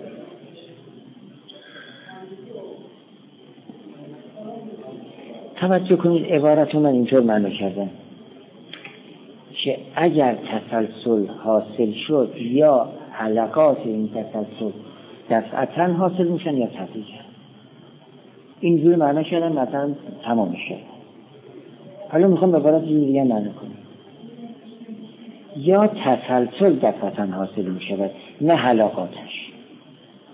توجه کنید عبارت من اینطور معنی کردم که اگر تسلسل حاصل شد یا حلقات این تسلسل دفعتاً حاصل میشن یا تدریجاً. اینجور معنی کردن، مثلا تمامش کردن. حالا میخوام به عبارت دیگه معنی کنم: یا تسلسل دفعتاً حاصل میشود نه حلقاتش.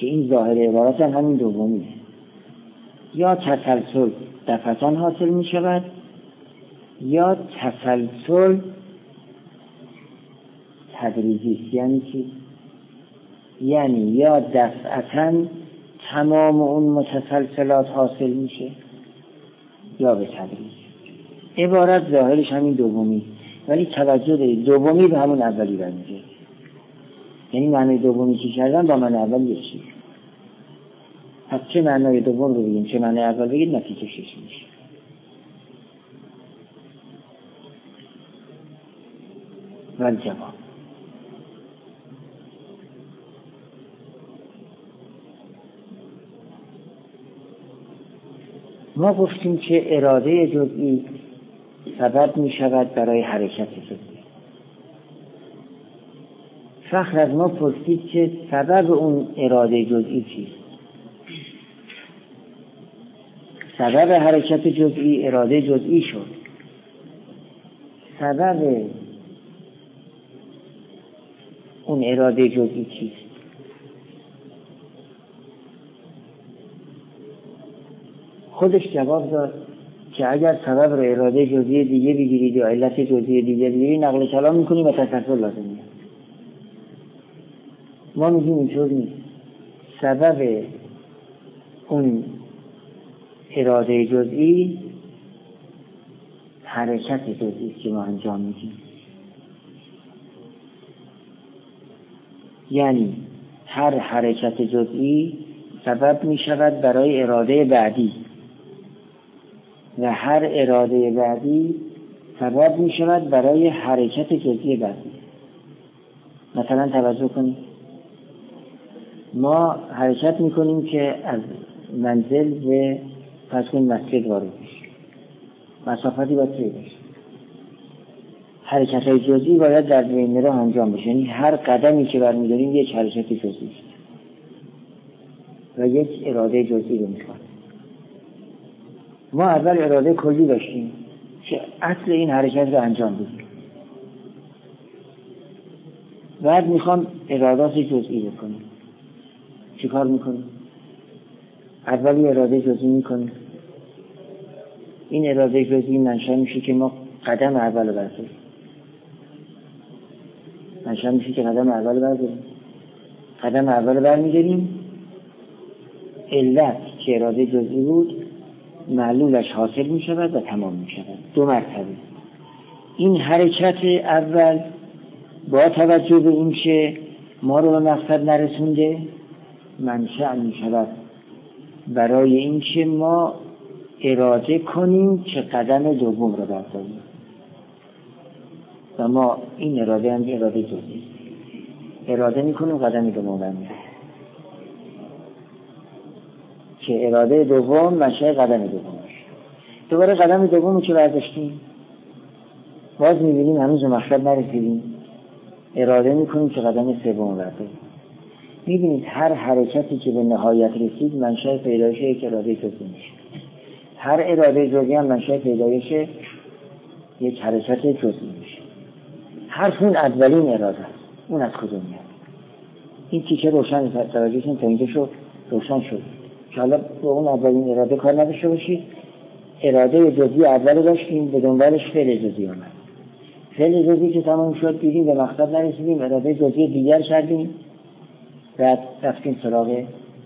که این ظاهر عبارت همین دومی است. یا تسلسل دفعتاً حاصل می شود یا تسلسل تدریجی است. یعنی چی؟ یعنی یا دفعتاً تمام اون متسلسلات حاصل میشه یا به تدریج. عبارت ظاهرش همین دومی، ولی توجه دارید دومی به همون اولی برمیگرده. یعنی معنی دومی که کردن با معنی اول یکی. پس چه معنی دوم رو بگیم چه معنی اول بگید نتیجه شش میشه. ولی جواب ما گفتیم که اراده جزئی سبب می شود برای حرکت جزئی. فخر از ما پرسید که سبب اون اراده جزئی چیست؟ سبب حرکت جزئی اراده جزئی شد. سبب اون اراده جزئی چیست؟ خودش جواب داد که اگر سبب رو اراده جزئی دیگه بگیرید یا علت جزئی دیگه بگیرید نقل کلام میکنیم و تسلسل لازم میاد. ما میگیم اینطور نیست. سبب اون اراده جزئی حرکت جزئی که ما انجام میدیم. یعنی هر حرکت جزئی سبب میشود برای اراده بعدی و هر اراده بعدی سبب می شود برای حرکت جزئی بعدی. مثلا توجه کنید ما حرکت می کنیم که از منزل به فرض کنید مسجد وارد بشیم، مسافتی باید طی بشه. حرکت های جزئی باید در بین راه انجام بشه. یعنی هر قدمی که برمی‌داریم یک حرکت جزئی است و یک اراده جزئی رو می‌کنه. ما اول اراده کلی داشتیم که اصل این حرکت رو انجام بدیم. بعد میخوام ارادات جزئی بکنیم. چی کار میکنیم؟ اولی اراده جزئی میکنیم. این اراده جزئی منشأ میشه که ما قدم اول برداریم. قدم اول برمیداریم. علت که اراده جزئی بود معلولش حاصل می شود و تمام می شود. 2 مرتبه. این حرکت اول با توجه به این که ما رو به مقصد نرسونده منشأ می شود برای این که ما اراده کنیم که قدم دوم رو برداریم و ما این اراده هم اراده جزئی اراده می کنیم قدم دوم برمیداریم که اراده دوم منشأ قدم دوم باشه. دوباره قدم دومی که برداشتیم باز می‌بینیم هنوز به مقصد نرسیدیم، اراده می‌کنیم که قدم سوم برداریم. می‌بینید هر حرکتی که به نهایت رسید منشأ پیدایش یک اراده جزئی میشه. هر اراده جزئی هم منشأ پیدایش یک حرکت جزئی میشه. حرف اون اولین اراده است. اون از کجا میاد؟ این تیکه روشن توجهتون تا اینجا شد روشن شد. که حالا با اون اولین اراده کار نداشته باشید. اراده جزئی اول داشتیم، به دنبالش فعل جزئی آمد. فعل جزئی که تمام شد دیدیم به مقصد نرسیدیم، اراده جزئی دیگر کردیم، بعد رفتیم سراغ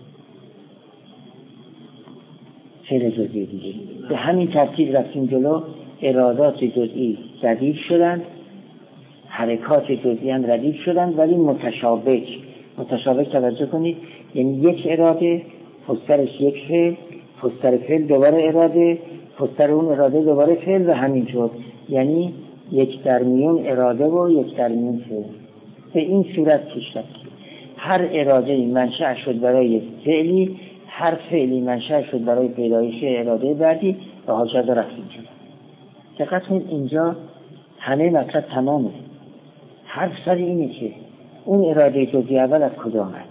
فعل جزئی دیگه. به همین ترتیب رفتیم جلو. ارادات جزئی ردیف شدند، حرکات جزئی هم ردیف شدند، ولی متشابک توجه کنید. یعنی یک اراده پشترش یک فعل، پشتر فعل دوباره اراده، پشتر اون اراده دوباره فعل و همین شد. یعنی یک در میون اراده و یک در میون فعل. به این صورت پیش رفت. هر اراده منشأ شد برای فعلی، هر فعلی منشأ شد برای پیدایش اراده بعدی و هاکذا رفتیم جلو. دقت کنید اینجا همه مطلب تمامه. حرف سر اینه که اون اراده جزئی اول از کجا آمد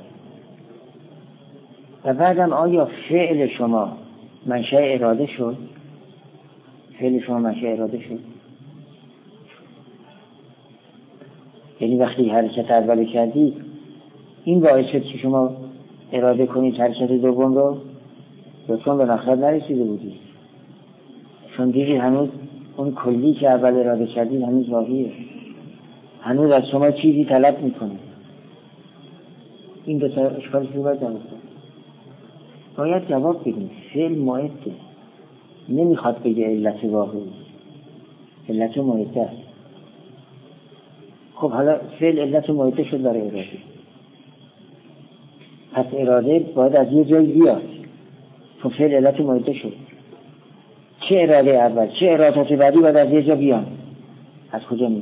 و بعدم آیا فعل شما منشأ اراده شد؟ یعنی وقتی حرکت اولی کردی این باعث شد که شما اراده کنید حرکت دوم رو، لطفاً به مقصد نرسیده بودید، چون دیدید هنوز اون کلی که اول اراده کردید هنوز باقیه، هنوز از شما چیزی طلب میکنه. این دو تا اشکالش رو باید جواب بدید. فعل مؤده، نمیخواد بگه علت واقعی، علت مؤده است. خب حالا فعل علت مؤده شد برای اراده، پس اراده باید از یه جای بیاد، چون فعل علت مؤده شد. چه اراده اول چه ارادات بعدی باید از یه جا بیان. از کجا میاد؟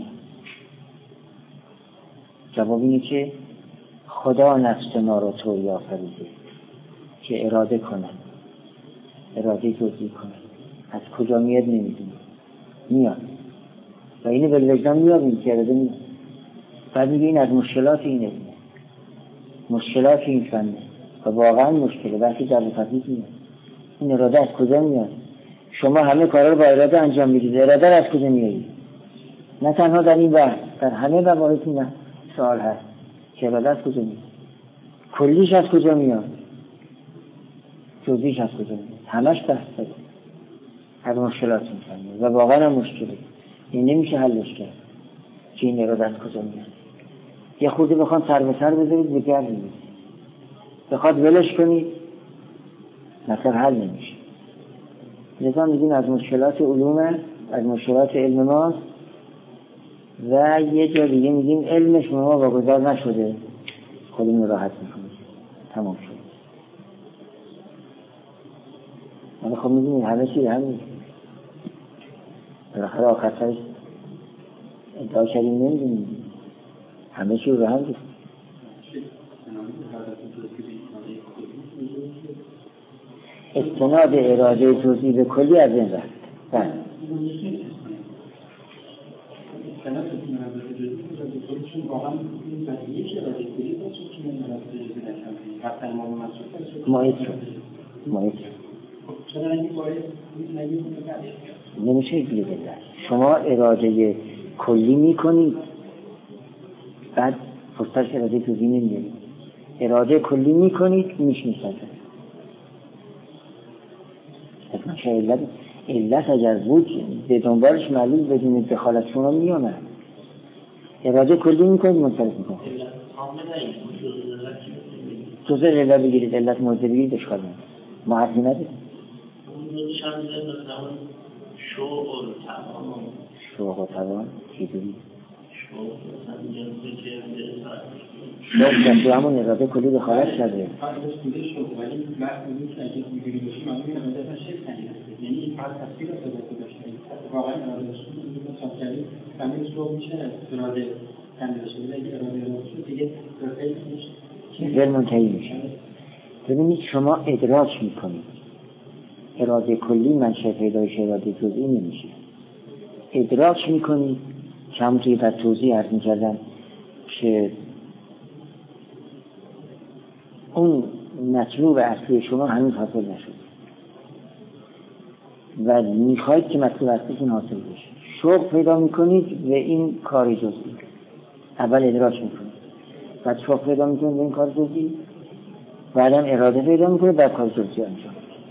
جواب اینه که خدا نفس ما رو طوری آفریده که اراده کنه، اراده جزئی کنه. از کجا میاد نمیدونی، میاد و اینو به وجدان میابین که اراده میاد. بعد میگه این از مشکلات اینه، مشکلات این فنه و واقعا مشکله. وقتی در تفکیک میاد این اراده از کجا میاد؟ شما همه کارا رو با اراده انجام میدید، اراده از کجا میاد؟ نه تنها در این بحث، در همه مباحث این سوال هست که اراده از کجا میاد، کلیش از کجا میاد، جزئیش از کجا میاد. همش بحث داره از مشکلات میفهمید و واقعا هم مشکله، این نمیشه حلش کرد که این اراده از کجا میاد. یه خورده بخوان سر به سر بذارید بگردید، بخواد ولش کنید مثلا حل نمیشه. لذا میگیم از مشکلات علوم، از مشکلات علم ماست و یه جا دیگه میگیم علمش ما واگذار نشده، خودمون راحت میکنیم، تمام شد. ولی خب میگیم همه چی همین بالاخره آخر سرش ادعا کردیم نمیدونیم همه چی رو هم دید. استناد اراده جزئی به کلی از این رفت. مایت نمیشه اینجوری بگید. شما اراده کلی میکنید بعد پستش اراده جزئی نمیارید. اراده کلی میکنید میشناسید. حتما علت اگر بود به دنبالش معلوم بدون دخالت شما میامد. اراده کلی میکنید منصرف میکنید. جزء علت بگیرید، علت موضع بگیرید اشکال نداره. ما حرفی نداریم. شوق و توان چیزی شوق همون اراده کلی دخالت شده. یعنی این فرق تصویر رو داشته واقعا اراده شده همین شوق میشه اراده کنده شده اراده شده دیگه غیر منتهی میشه. ببینید شما ادراک میکنید اراده کلی منشأ پیدایش اراده جزئی نمیشه. ادراک میکنید که همونطوری در توضیح عرض میکردم که اون مطلوب اصلی شما هنوز حاصل نشد و میخواید که مطلوب اصلیتون حاصل بشه. شوق پیدا میکنید و این کار جزئی. اول ادراک میکنید، بعد شوق پیدا میکنید و این کار جزئی، بعدم اراده پیدا میکنید، بعد کار جزئی انجام.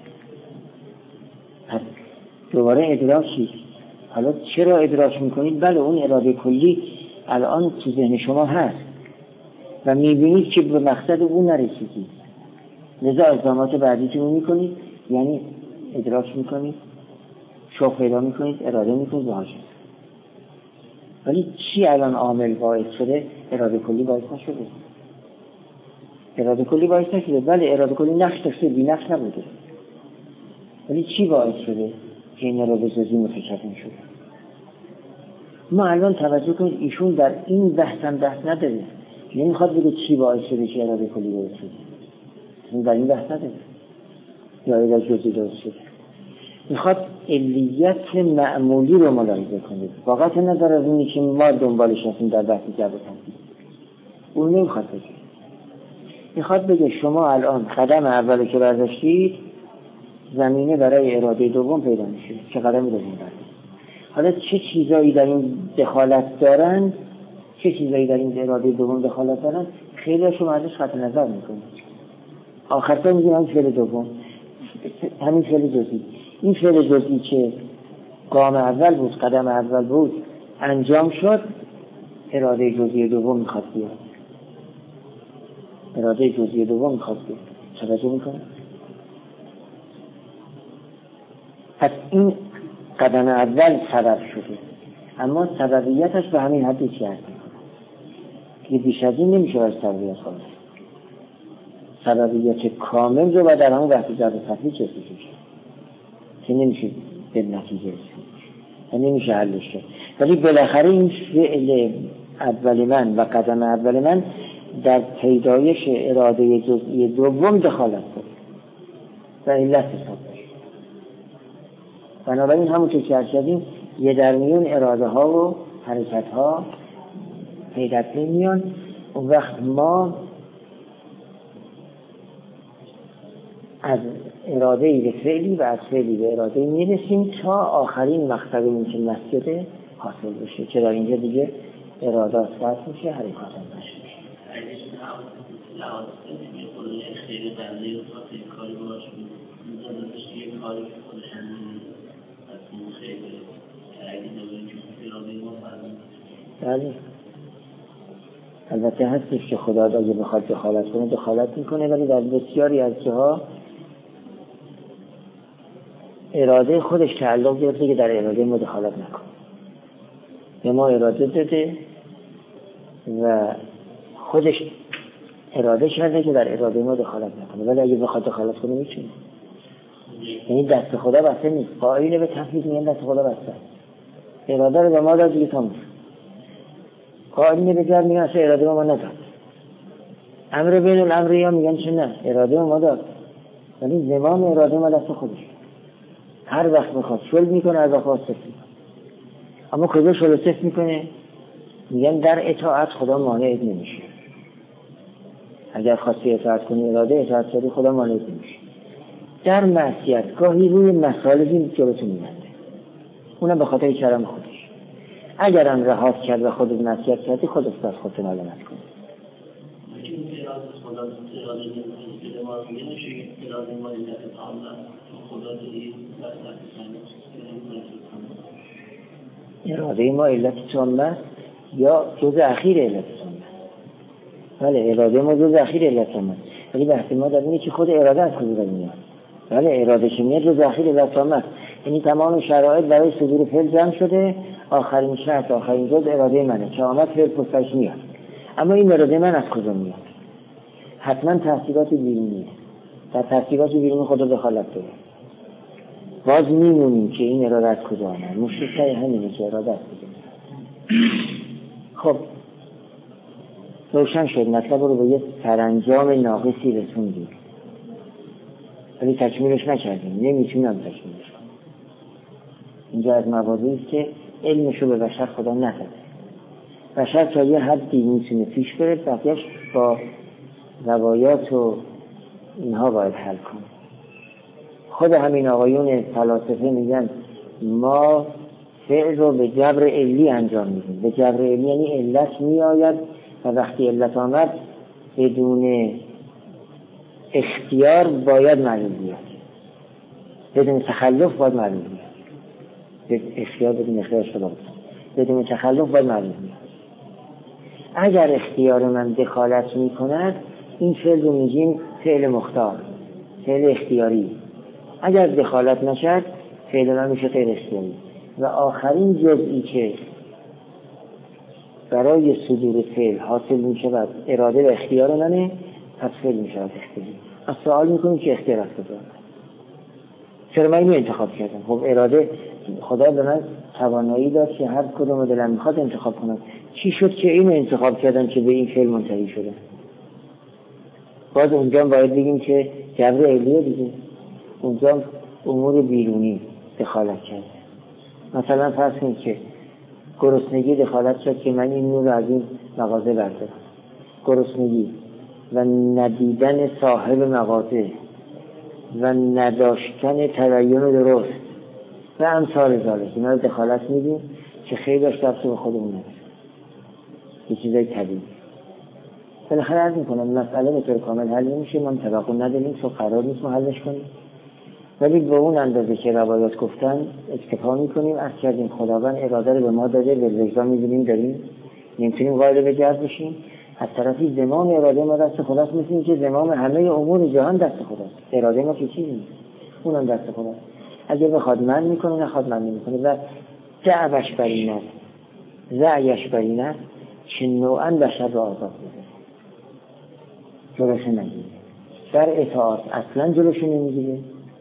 پس دوباره ادراکی. حالا چرا ادراک میکنید؟ بله اون اراده کلی الان تو ذهن شما هست و میبینید که به مقصد اون نرسیدید، لذا اقدامات بعدیتون میکنید، یعنی ادراک میکنید، شوق پیدا میکنید، اراده میکنید و حاجت. ولی چی الان عامل باعث شده؟ اراده کلی باعث نشده. اراده کلی باعث نشده. بله اراده کلی نقش داشته، بی نقش نبوده. ولی چی باعث شده که این اراده جزئی متشکل شده؟ ما الان توجه کنید ایشون در این بحث نداره، نمیخواد بگه چی باعث شده که اراده کلی باعث شده. این در این بحث نداره یا اراده جزئی باعث شده. میخواد علیت معمولی رو ملاحظه کنید. واقعا نظر از اینی که ما دنبالش هستیم در بحث جبر تنظیم. اون نمیخواد بگه. میخواد بگه شما الان قدم اولی که برداشتید زمینه برای اراده دوم پیدا میشه. چه قدمی دوم برداشتید؟ حالا چه چیزایی در این دخالت دارن؟ چه چیزایی در این اراده دوم دخالت دارن؟ خیلی شما ازش قطع نظر میکنید. آخرتا میگیم همین فعل دوم، همین فعل جزئی. این فعل جزئی که گام اول بود، قدم اول بود، انجام شد، اراده جزئی دوم میخواد بیاد. اراده جزئی دوم میخواد بیاد. توجه میکنه؟ پس این قدم اول سبب شده، اما سببیتش به همین حدی که هست که بیش از این نمیشه باید سببیت کنه. سببیت کامل رو باید در همون وقتی جبر تفریق چیزی که نمیشه به نتیجه رسید و نمیشه حلش کرد. ولی بالاخره این فعل اول من و قدم اول من در پیدایش اراده جزئی دوم دخالت کرد و علت حساب شد. بنابراین همون که کردیم یه در میون اراده ها و حرکت ها پیدت نمیان. اون وقت ما از اراده به فعلی و از فعلی به اراده میرسیم تا آخرین مقصد این که مسجد حاصل بشه که در اینجا دیگه ارادات فرد میشه، حرکات هم نشه. بله البته هستش که خدا اگه بخواد دخالت کنه دخالت میکنه، ولی در بسیاری از جاها اراده خودش تعلق گرفته که در اراده ما دخالت نکنه. به ما اراده داده و خودش اراده کرده که در اراده ما دخالت نکنه، ولی اگه بخواد دخالت کنه میتونه. یعنی دست خدا بسته نیست. قائل به تفویض میگن دست خدا بسته. اراده رو به ما داد دیگه تموم. قائل به جر میگن اصلا اراده ما نداد. امر بین الامری ها میگن چه نه اراده ما داد، ولی زمام اراده ما دست خودش. هر وقت بخواد شل میکنه، هر وقت بخواد صفت میکنه. اما کجا شل و صفت میکنه؟ میگن در اطاعت خدا مانع نمیشه. اگر خواستی اطاعت کنی اراده اطاعت کردی خدا مانع نمیشه. در معصیت گاهی روی مسائلی جلوتون میبنده، اونم به خاطر کرم خودش. اگر هم رهات کرد و خودت معصیت کردی خودت از خودت ملامت کن. اراده ما علت تامه یا جز اخیر علت تامه. بله اراده ما جز اخیر علت تامه، ولی بحث ما در اینه که خود اراده از کجا میاد. بله اراده که میاد جز اخیر علت تامه، یعنی تمام شرایط برای صدور فعل جمع شده، آخرین شرط آخرین جز اراده منه که آمد فعل پستش میاد. اما این اراده من از کجا میاد؟ حتما تحصیلات بیرونیه. در تحصیلات بیرونی خدا دخالت داره. باز میمونیم که این اراده از کجا آمد. مشکل همینه که اراده از کجا آمد. خب روشن شد مطلب رو به یه سرانجام ناقصی رسوندیم، ولی تکمیلش نکردیم، نمیتونم تکمیلش کنم. اینجا از مواضعی است که علمشو به بشر خدا نداده. بشر تا یه حدی میتونه پیش بره، بقیه‌اش با روایات و اینها باید حل کنه. خود همین آقایون فلاسفه میگن ما فعل رو به جبر علی انجام میدیم. به جبر علی یعنی علت میآید و وقتی علت آمد بدون اختیار باید معلوم بیاد، بدون تخلف باید معلوم بیاد. اختیار بدون اختیار شده بدون تخلف باید معلوم بیاد. اگر اختیار من دخالت میکند این فعل رو میگیم فعل مختار، فعل اختیاری. اگر دخالت نشد فعل من میشه غیر اختیاری. و آخرین جزئی که برای صدور فعل حاصل میشه و اراده و اختیار منه، پس فعل میشه از اختیاری. از سوال میکنیم که اختیار از کجا؟ چرا من اینو انتخاب کردم؟ خب اراده خدا به من توانایی داد که هر کدوم دلم میخواد انتخاب کنم. چی شد که اینو انتخاب کردم که به این فعل منتهی شده؟ باز اونجا باید بگیم که جبر علیه دیگه. اونجا امور بیرونی دخالت کرده. مثلا فرض کنید که گرسنگی دخالت کرد که من این نور از این مغازه بردارم. گرسنگی و ندیدن صاحب مغازه و نداشتن تبیین درست و امثال ذالک، اینا رو دخالت میدیم که خیلی داشت به خودمون نداره. یه چیزای طبیعی. بالاخره عرض میکنم مسئله به طور کامل حل نمیشه، ما توقع نداریم تو قرار نیست ما حلش کنیم، ولی به اون اندازه که روایات گفتن اکتفا میکنیم. عرض کردیم خداوند اراده رو به ما داده، به رضا میبینیم داریم، نمیتونیم قائل به جهل بشیم. از طرفی زمام اراده ما دست خداست، مثل این که زمام همه امور جهان دست خداست، اراده ما که چیزی نیست، اونم دست خداست. اگه بخواد من میکنه، نخواد من نمیکنه. و دعوش بر این است، زعیش بر این است که نوعا بشر را آزاد بده، جلوش نگیره. در اطاعت اصلا جلوش نمیگیره.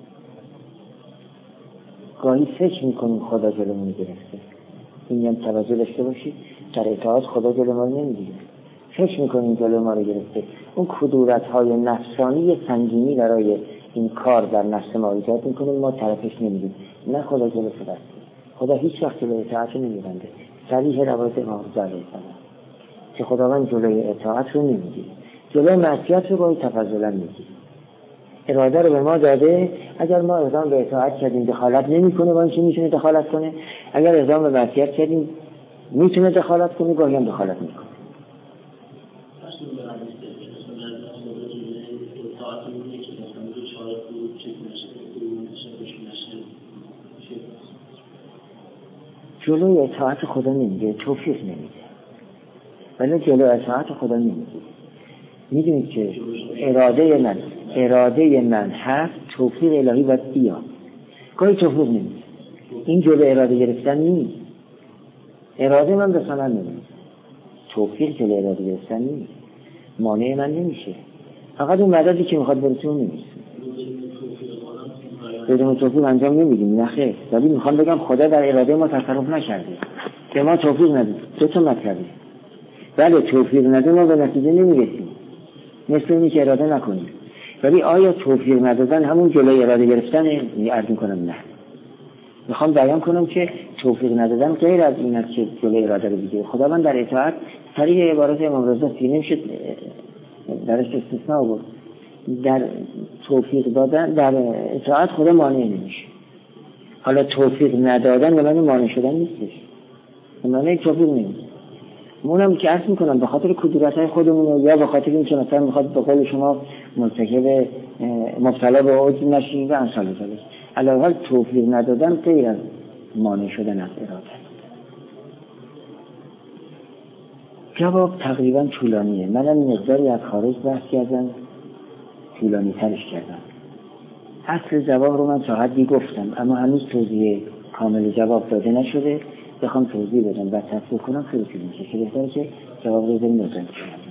گاهی فکر میکنیم خدا جلو میگرفته، این هم توجه داشته باشید، در اطاعت خدا جلو ما نمیگیره، فکر میکنیم جلو ما رو گرفته. اون کدورت‌های نفسانی سنگینی برای این کار در نفس ما ایجاد میکنه، ما طرفش نمیگیم. نه، خدا جلو شده، خدا هیچ وقت جلوی اطاعت رو نمیبنده. صریح روایت امام رضا علیه السلام که خداوند جلوی اطاعت رو نمیگیره، جلوی معصیت رو باید تفضلا میگیره. اراده رو به ما داده، اگر ما اقدام به اطاعت کردیم دخالت نمیکنه، با اینکه میتونه دخالت کنه. اگر اقدام به معصیت کردیم میتونه دخالت کنه، گاهی هم دخالت میکنه. جلوی اطاعت خدا نمیگه، توفیق نمیده، ولی جلوی اطاعت خدا نمیگه. میدونید که اراده من هست، توفیق الهی باید بیاد. گاهی توفیق نمیده، این جلوی اراده گرفتن نیست. اراده من به ثمر نمیده، توفیق جلوی اراده گرفتن نیست، مانع من نمیشه. فقط اون مددی که میخواد برسون نمیشه. بدون توفیق انجام نمیدیم، نه خیر. ولی میخوام بگم خدا در اراده ما تصرف نکرده، که ما توفیق ندیم. دو تا مطلبه. بله، توفیق ندیم ما به نتیجه نمیرسیم، مثل اینی که اراده نکنیم. ولی آیا توفیق ندادن همون جلوی اراده گرفتنه؟ عرض میکنم نه. میخوام بیان کنم که توفیق ندادن غیر از این است که جلوی اراده رو بگیره. خداوند در اطاعت صریح عبارت امام رضا نمیشه درش استثناء بود. در توفیق دادن در اطاعت خدا مانع نمیشه. حالا توفیق ندادن به معنی مانع شدن نیستش، به معنی توفیق نمیشه. اونم که عرض میکنم به خاطر کدورت‌های خودمون، یا به خاطر اینکه مثلا میخواد به قول شما مرتکب مبتلا به عجز نشیم و امثال ذلک. علاوه بر توفیق ندادن غیر از مانع شدن از اراده. جواب تقریبا طولانیه. منم مقداری از خارج بحث کردم، طولانی ترش کردم. اصل جواب رو من تا حدی گفتم، اما هنوز توضیح کامل جواب داده نشده. بخوام توضیح بدم و تصحیح کنم خیلی طول میشه، که بهتره که جواب رو بزنیم.